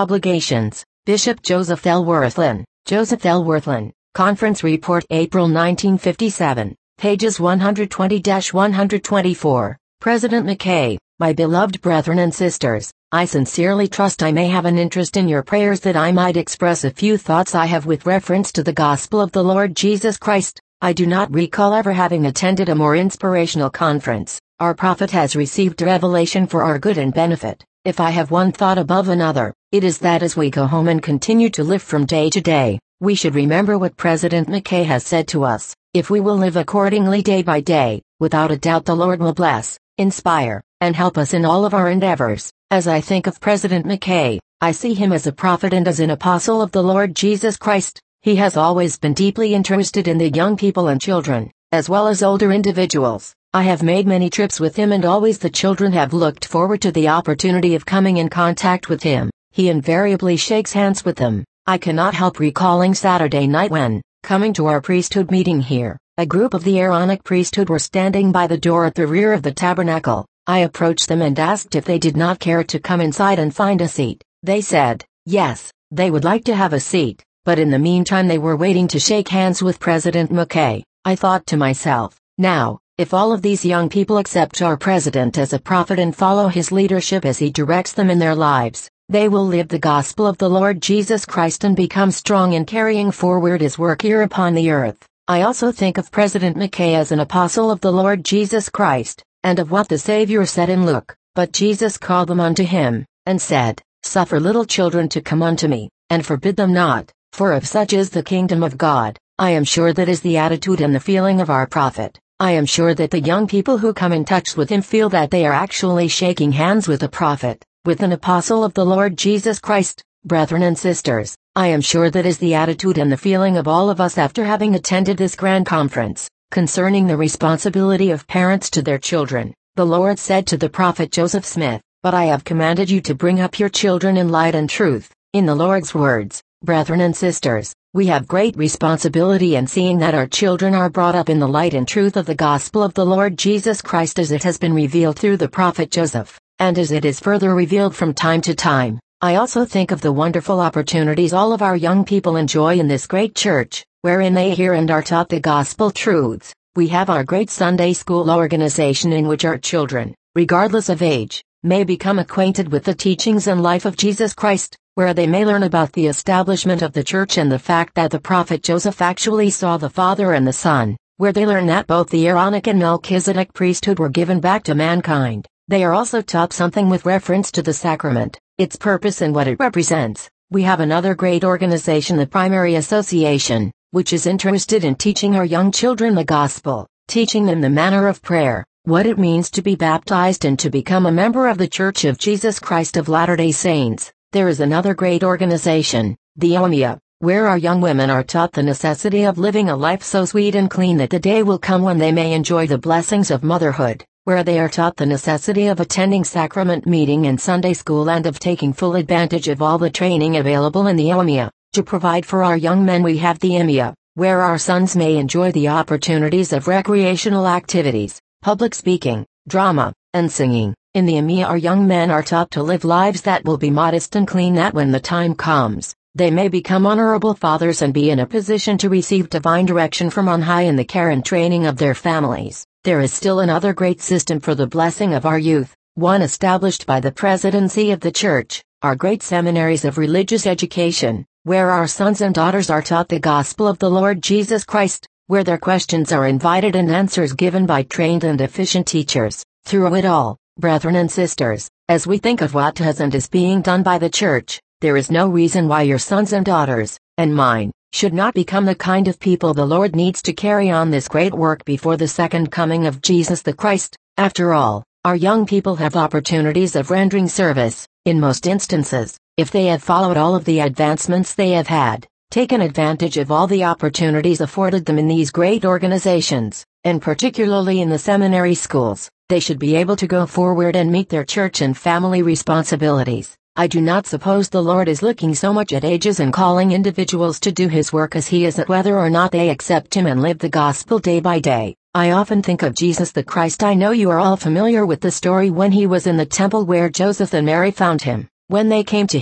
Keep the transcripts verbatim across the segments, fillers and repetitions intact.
Obligations, Bishop Joseph L. Wirthlin, Joseph L. Wirthlin, Conference Report April nineteen fifty-seven, pages one twenty to one twenty-four. President McKay, my beloved brethren and sisters, I sincerely trust I may have an interest in your prayers that I might express a few thoughts I have with reference to the gospel of the Lord Jesus Christ. I do not recall ever having attended a more inspirational conference. Our prophet has received revelation for our good and benefit. If I have one thought above another, it is that as we go home and continue to live from day to day, we should remember what President McKay has said to us. If we will live accordingly day by day, without a doubt the Lord will bless, inspire, and help us in all of our endeavors. As I think of President McKay, I see him as a prophet and as an apostle of the Lord Jesus Christ. He has always been deeply interested in the young people and children, as well as older individuals. I have made many trips with him and always the children have looked forward to the opportunity of coming in contact with him. He invariably shakes hands with them. I cannot help recalling Saturday night when, coming to our priesthood meeting here, a group of the Aaronic priesthood were standing by the door at the rear of the tabernacle. I approached them and asked if they did not care to come inside and find a seat. They said, yes, they would like to have a seat, but in the meantime they were waiting to shake hands with President McKay. I thought to myself, now, if all of these young people accept our president as a prophet and follow his leadership as he directs them in their lives, they will live the gospel of the Lord Jesus Christ and become strong in carrying forward his work here upon the earth. I also think of President McKay as an apostle of the Lord Jesus Christ, and of what the Savior said in Luke. But Jesus called them unto him, and said, Suffer little children to come unto me, and forbid them not, for of such is the kingdom of God. I am sure that is the attitude and the feeling of our prophet. I am sure that the young people who come in touch with him feel that they are actually shaking hands with a prophet, with an apostle of the Lord Jesus Christ. Brethren and sisters, I am sure that is the attitude and the feeling of all of us after having attended this grand conference, concerning the responsibility of parents to their children. The Lord said to the prophet Joseph Smith, But I have commanded you to bring up your children in light and truth. In the Lord's words, brethren and sisters, we have great responsibility in seeing that our children are brought up in the light and truth of the gospel of the Lord Jesus Christ as it has been revealed through the prophet Joseph, and as it is further revealed from time to time. I also think of the wonderful opportunities all of our young people enjoy in this great church, wherein they hear and are taught the gospel truths. We have our great Sunday school organization in which our children, regardless of age, may become acquainted with the teachings and life of Jesus Christ, where they may learn about the establishment of the church and the fact that the prophet Joseph actually saw the Father and the Son, where they learn that both the Aaronic and Melchizedek priesthood were given back to mankind. They are also taught something with reference to the sacrament, its purpose and what it represents. We have another great organization, the Primary Association, which is interested in teaching our young children the gospel, teaching them the manner of prayer, what it means to be baptized and to become a member of the Church of Jesus Christ of Latter-day Saints. There is another great organization, the O M I A, where our young women are taught the necessity of living a life so sweet and clean that the day will come when they may enjoy the blessings of motherhood, where they are taught the necessity of attending sacrament meeting and Sunday school and of taking full advantage of all the training available in the O M I A. To provide for our young men we have the M I A, where our sons may enjoy the opportunities of recreational activities, public speaking, drama, and singing. In the M I A our young men are taught to live lives that will be modest and clean, that when the time comes, they may become honorable fathers and be in a position to receive divine direction from on high in the care and training of their families. There is still another great system for the blessing of our youth, one established by the Presidency of the Church, our great seminaries of religious education, where our sons and daughters are taught the gospel of the Lord Jesus Christ, where their questions are invited and answers given by trained and efficient teachers. Through it all, brethren and sisters, as we think of what has and is being done by the Church, there is no reason why your sons and daughters, and mine, should not become the kind of people the Lord needs to carry on this great work before the second coming of Jesus the Christ. After all, our young people have opportunities of rendering service, in most instances, if they have followed all of the advancements they have had, taken advantage of all the opportunities afforded them in these great organizations, and particularly in the seminary schools. They should be able to go forward and meet their church and family responsibilities. I do not suppose the Lord is looking so much at ages and calling individuals to do his work as he is at whether or not they accept him and live the gospel day by day. I often think of Jesus the Christ. I know you are all familiar with the story when he was in the temple where Joseph and Mary found him. When they came to him,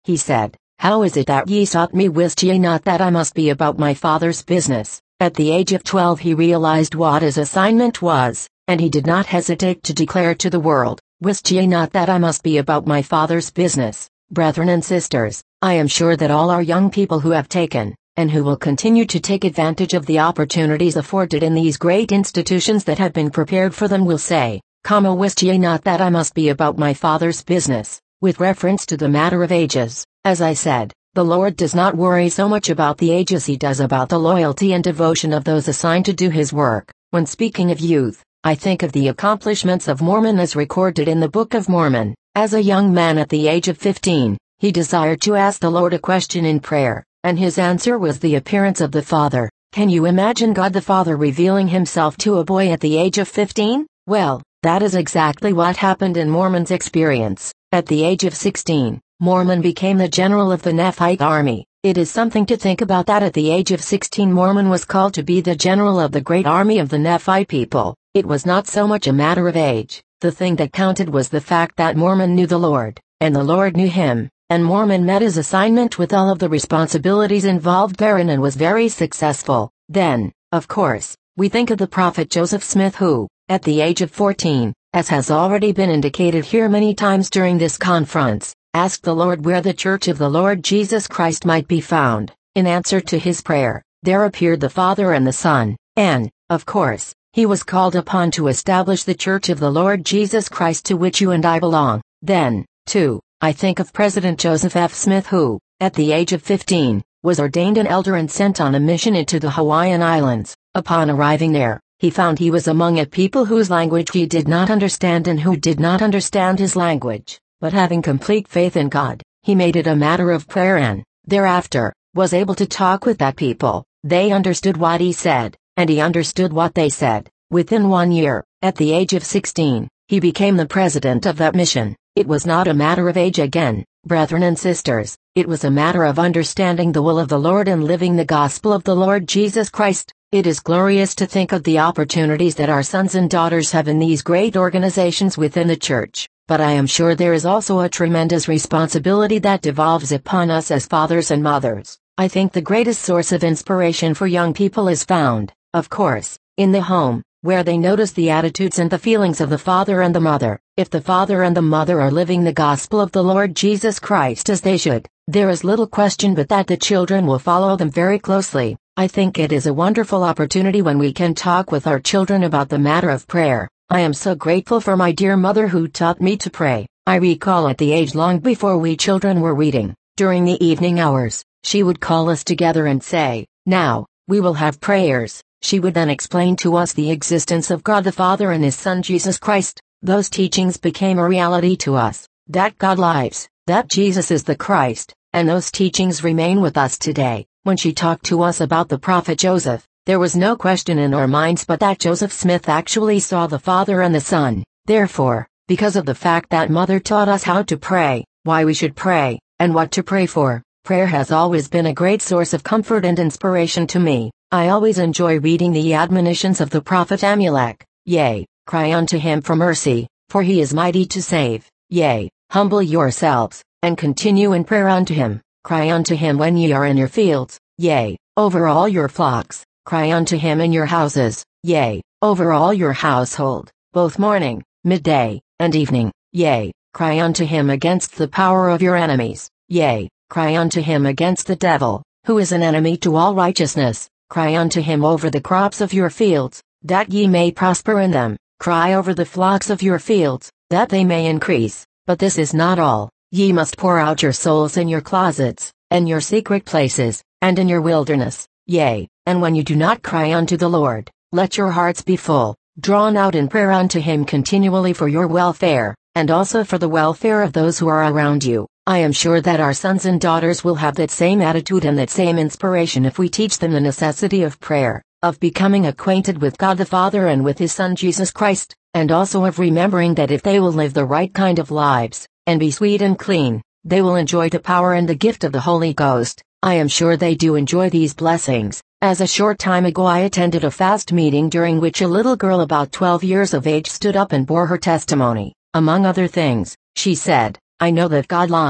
he said, "How is it that ye sought me? Wist ye not that I must be about my Father's business?" At the age of twelve he realized what his assignment was, and he did not hesitate to declare to the world, "Wist ye not that I must be about my Father's business?" Brethren and sisters, I am sure that all our young people who have taken, and who will continue to take advantage of the opportunities afforded in these great institutions that have been prepared for them will say, comma, "Wist ye not that I must be about my Father's business?" With reference to the matter of ages, as I said, the Lord does not worry so much about the age as he does about the loyalty and devotion of those assigned to do his work. When speaking of youth, I think of the accomplishments of Mormon as recorded in the Book of Mormon. As a young man at the age of fifteen, he desired to ask the Lord a question in prayer, and his answer was the appearance of the Father. Can you imagine God the Father revealing himself to a boy at the age of fifteen? Well, that is exactly what happened in Mormon's experience. At the age of sixteen, Mormon became the general of the Nephite army. It is something to think about that at the age of sixteen Mormon was called to be the general of the great army of the Nephite people. It was not so much a matter of age. The thing that counted was the fact that Mormon knew the Lord, and the Lord knew him, and Mormon met his assignment with all of the responsibilities involved therein and was very successful. Then, of course, we think of the prophet Joseph Smith who, at the age of fourteen, as has already been indicated here many times during this conference, asked the Lord where the church of the Lord Jesus Christ might be found. In answer to his prayer, there appeared the Father and the Son, and, of course, he was called upon to establish the Church of the Lord Jesus Christ to which you and I belong. Then, too, I think of President Joseph F. Smith who, at the age of fifteen, was ordained an elder and sent on a mission into the Hawaiian Islands. Upon arriving there, he found he was among a people whose language he did not understand and who did not understand his language, but having complete faith in God, he made it a matter of prayer and, thereafter, was able to talk with that people. They understood what he said, and he understood what they said. Within one year, at the age of sixteen, he became the president of that mission. It was not a matter of age again, brethren and sisters, it was a matter of understanding the will of the Lord and living the gospel of the Lord Jesus Christ. It is glorious to think of the opportunities that our sons and daughters have in these great organizations within the church, but I am sure there is also a tremendous responsibility that devolves upon us as fathers and mothers. I think the greatest source of inspiration for young people is found, of course, in the home, where they notice the attitudes and the feelings of the father and the mother. If the father and the mother are living the gospel of the Lord Jesus Christ as they should, there is little question but that the children will follow them very closely. I think it is a wonderful opportunity when we can talk with our children about the matter of prayer. I am so grateful for my dear mother who taught me to pray. I recall at the age long before we children were reading, during the evening hours, she would call us together and say, "Now, we will have prayers." She would then explain to us the existence of God the Father and His Son Jesus Christ. Those teachings became a reality to us, that God lives, that Jesus is the Christ, and those teachings remain with us today. When she talked to us about the prophet Joseph, there was no question in our minds but that Joseph Smith actually saw the Father and the Son. Therefore, because of the fact that Mother taught us how to pray, why we should pray, and what to pray for, prayer has always been a great source of comfort and inspiration to me. I always enjoy reading the admonitions of the prophet Amulek. Yea, cry unto him for mercy, for he is mighty to save. Yea, humble yourselves, and continue in prayer unto him. Cry unto him when ye are in your fields, yea, over all your flocks. Cry unto him in your houses, yea, over all your household, both morning, midday, and evening. Yea, cry unto him against the power of your enemies. Yea, cry unto him against the devil, who is an enemy to all righteousness. Cry unto him over the crops of your fields, that ye may prosper in them. Cry over the flocks of your fields, that they may increase. But this is not all. Ye must pour out your souls in your closets, and your secret places, and in your wilderness. Yea, and when you do not cry unto the Lord, let your hearts be full, drawn out in prayer unto him continually for your welfare, and also for the welfare of those who are around you. I am sure that our sons and daughters will have that same attitude and that same inspiration if we teach them the necessity of prayer, of becoming acquainted with God the Father and with His Son Jesus Christ, and also of remembering that if they will live the right kind of lives, and be sweet and clean, they will enjoy the power and the gift of the Holy Ghost. I am sure they do enjoy these blessings, as a short time ago I attended a fast meeting during which a little girl about twelve years of age stood up and bore her testimony. Among other things, she said, "I know that God lives,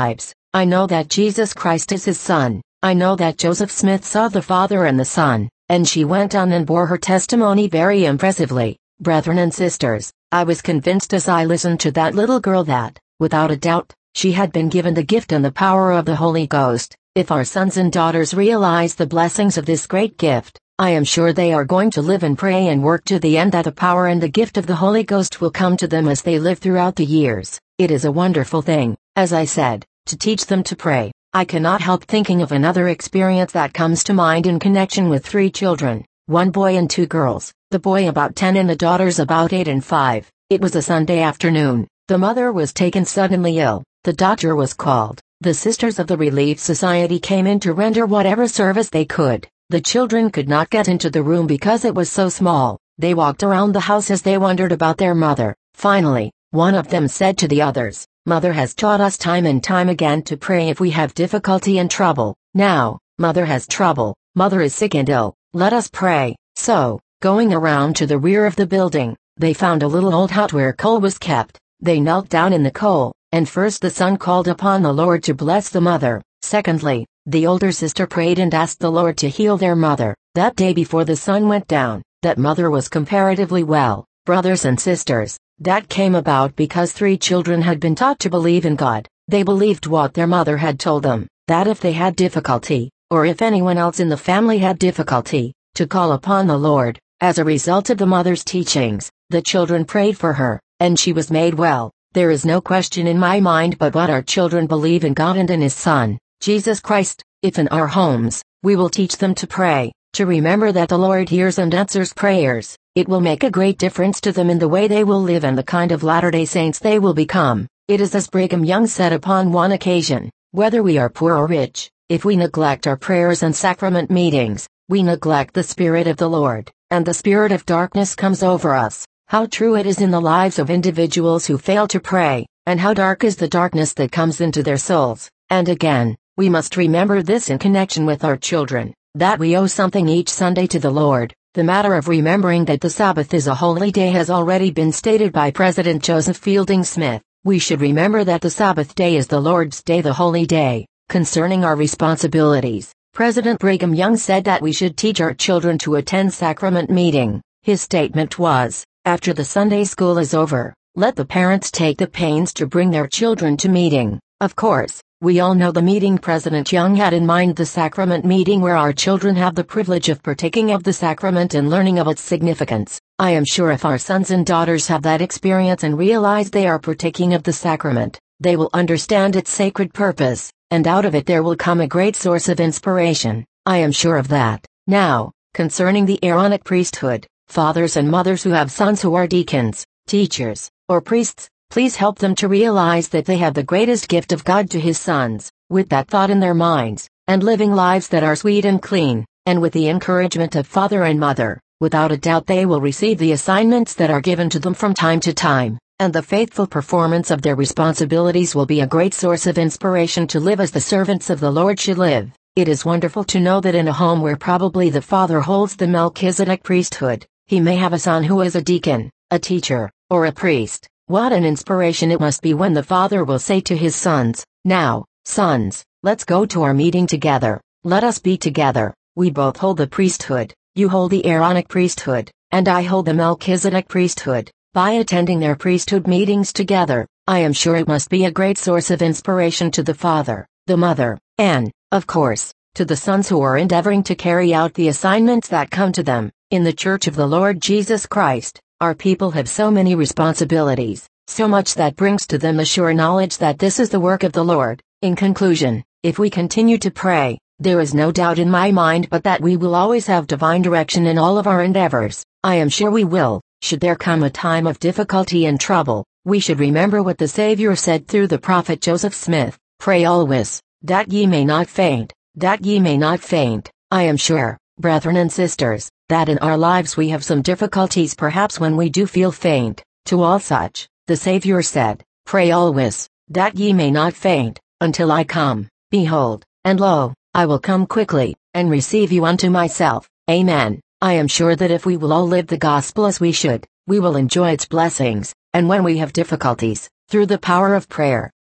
I know that Jesus Christ is his son. I know that Joseph Smith saw the Father and the Son, and she went on and bore her testimony very impressively. Brethren and sisters, I was convinced as I listened to that little girl that, without a doubt, she had been given the gift and the power of the Holy Ghost. If our sons and daughters realize the blessings of this great gift, I am sure they are going to live and pray and work to the end that the power and the gift of the Holy Ghost will come to them as they live throughout the years. It is a wonderful thing, as I said, to teach them to pray. I cannot help thinking of another experience that comes to mind in connection with three children, one boy and two girls, the boy about ten and the daughters about eight and five. It was a Sunday afternoon. The mother was taken suddenly ill. The doctor was called. The Sisters of the Relief Society came in to render whatever service they could. The children could not get into the room because it was so small. They walked around the house as they wondered about their mother. Finally, one of them said to the others, "Mother has taught us time and time again to pray if we have difficulty and trouble. Now, Mother has trouble. Mother is sick and ill. Let us pray." So, going around to the rear of the building, they found a little old hut where coal was kept. They knelt down in the coal, and first the son called upon the Lord to bless the mother. Secondly, the older sister prayed and asked the Lord to heal their mother. That day before the sun went down, that mother was comparatively well. Brothers and sisters, that came about because three children had been taught to believe in God. They believed what their mother had told them, that if they had difficulty, or if anyone else in the family had difficulty, to call upon the Lord. As a result of the mother's teachings, the children prayed for her, and she was made well. There is no question in my mind but what our children believe in God and in His Son, Jesus Christ. If in our homes, we will teach them to pray, to remember that the Lord hears and answers prayers, it will make a great difference to them in the way they will live and the kind of Latter-day Saints they will become. It is as Brigham Young said upon one occasion, whether we are poor or rich, if we neglect our prayers and sacrament meetings, we neglect the Spirit of the Lord, and the spirit of darkness comes over us. How true it is in the lives of individuals who fail to pray, and how dark is the darkness that comes into their souls. And again, we must remember this in connection with our children, that we owe something each Sunday to the Lord. The matter of remembering that the Sabbath is a holy day has already been stated by President Joseph Fielding Smith. We should remember that the Sabbath day is the Lord's day, the holy day. Concerning our responsibilities, President Brigham Young said that we should teach our children to attend sacrament meeting. His statement was, after the Sunday school is over, let the parents take the pains to bring their children to meeting. Of course, we all know the meeting President Young had in mind, the sacrament meeting where our children have the privilege of partaking of the sacrament and learning of its significance. I am sure if our sons and daughters have that experience and realize they are partaking of the sacrament, they will understand its sacred purpose, and out of it there will come a great source of inspiration. I am sure of that. Now, concerning the Aaronic priesthood, fathers and mothers who have sons who are deacons, teachers, or priests, please help them to realize that they have the greatest gift of God to His sons, with that thought in their minds, and living lives that are sweet and clean, and with the encouragement of father and mother. Without a doubt they will receive the assignments that are given to them from time to time, and the faithful performance of their responsibilities will be a great source of inspiration to live as the servants of the Lord should live. It is wonderful to know that in a home where probably the father holds the Melchizedek priesthood, he may have a son who is a deacon, a teacher, or a priest. What an inspiration it must be when the father will say to his sons, "Now, sons, let's go to our meeting together. Let us be together. We both hold the priesthood. You hold the Aaronic priesthood, and I hold the Melchizedek priesthood." By attending their priesthood meetings together, I am sure it must be a great source of inspiration to the father, the mother, and, of course, to the sons who are endeavoring to carry out the assignments that come to them. In the Church of the Lord Jesus Christ, our people have so many responsibilities, so much that brings to them a sure knowledge that this is the work of the Lord. In conclusion, if we continue to pray, there is no doubt in my mind but that we will always have divine direction in all of our endeavors. I am sure we will. Should there come a time of difficulty and trouble, we should remember what the Savior said through the prophet Joseph Smith, "Pray always, that ye may not faint, that ye may not faint." I am sure, brethren and sisters, that in our lives we have some difficulties, perhaps when we do feel faint. To all such, the Savior said, "Pray always, that ye may not faint, until I come. Behold, and lo, I will come quickly, and receive you unto myself." Amen. I am sure that if we will all live the gospel as we should, we will enjoy its blessings, and when we have difficulties, through the power of prayer,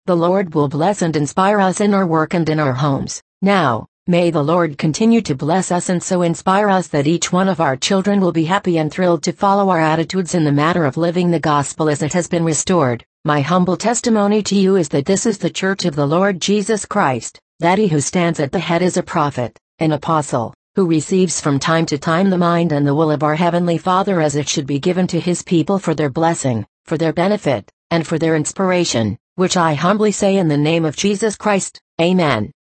The Lord will bless and inspire us in our work and in our homes. Now, may the Lord continue to bless us and so inspire us that each one of our children will be happy and thrilled to follow our attitudes in the matter of living the gospel as it has been restored. My humble testimony to you is that this is the church of the Lord Jesus Christ, that he who stands at the head is a prophet, an apostle, who receives from time to time the mind and the will of our Heavenly Father as it should be given to his people for their blessing, for their benefit, and for their inspiration, which I humbly say in the name of Jesus Christ. Amen.